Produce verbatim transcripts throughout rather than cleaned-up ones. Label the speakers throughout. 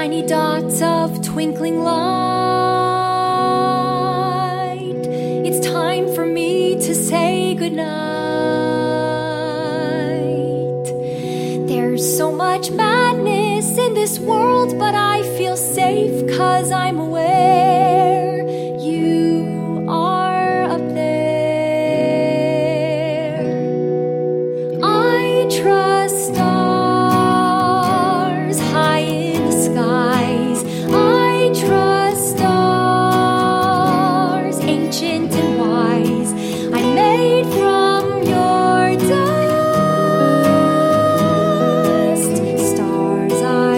Speaker 1: tiny dots of twinkling light. It's time for me to say goodnight. There's so much madness in this world, but I feel safe 'cause I'm aware you are up there. I trust stars high in the skies. I trust stars ancient and wise. I'm made from your dust. Stars I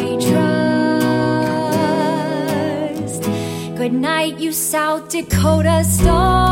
Speaker 1: trust. Good night, you South Dakota stars.